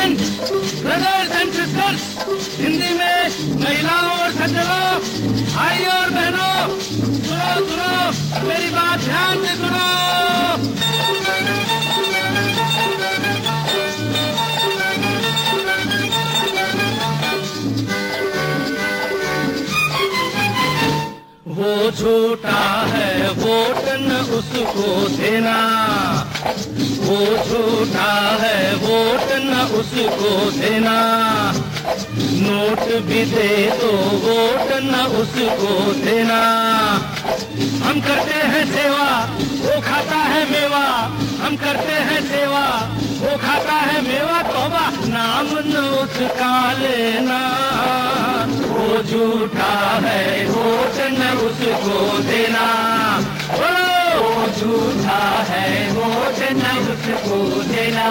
Gents, brothers and sisters, Hindi में महिलाओं और सज्जनों, भाई और बहनों, सुनो सुनो, मेरी बात ध्यान से सुनो। वो झूठा है वोट न उसको देना, वो झूठा है वोट न उसको देना, नोट भी दे तो वोट न उसको देना। हम करते हैं सेवा, वो खाता है मेवा, हम करते हैं सेवा, वो खाता है मेवा, तौबा नाम न उसका लेना। वो झूठा है वोट न उसको देना, वो झूठा है वोट न उसको देना।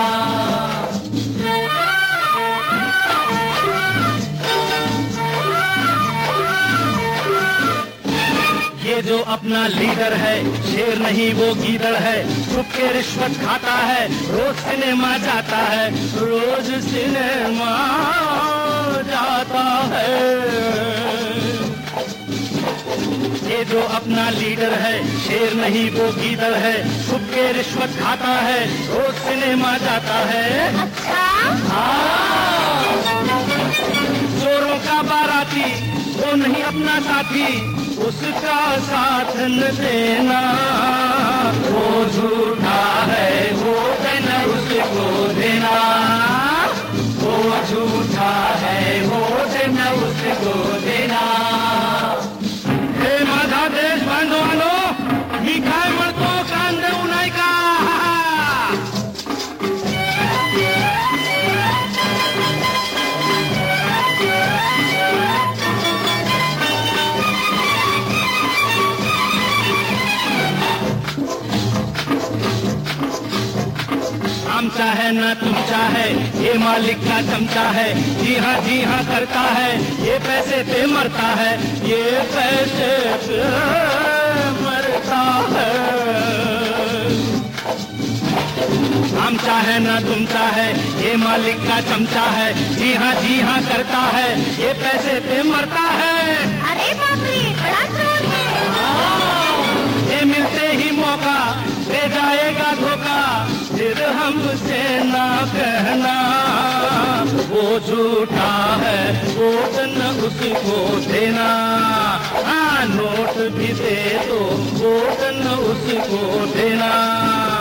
ये जो अपना लीडर है शेर नहीं वो गीदड़ है, छुप के रिश्वत खाता है, रोज सिनेमा जाता है, रोज सिनेमा जाता है। ये जो अपना लीडर है शेर नहीं वो गीदड़ है, छुप के रिश्वत खाता है, रोज सिनेमा जाता है। अच्छा? हाँ, चोरों का बाराती वो नहीं अपना साथी, उसका साथ न देना। वो झूठा है वो न उसको देना, वो झूठा है वो न उसको देना। हे माझा देश बांधवानो, मी काय म्हणतो कान देऊ नाही का? आमचा है ना तुमचा है, ये मालिक का चमचा है, जी हाँ करता है, ये पैसे पे मरता है, ये पैसे पे मरता है। आमचा है ना तुमचा है, ये मालिक का चमचा है, जी हाँ करता है, ये पैसे पे मरता है। अरे बाप रे, बड़ा क्रोध है। ये मिलते ही मौका दे जाएगा धोखा, फिर हमसे ना कहना। वो झूठा है वोट न उसको देना, हाँ नोट भी दे तो वोट न उसको देना।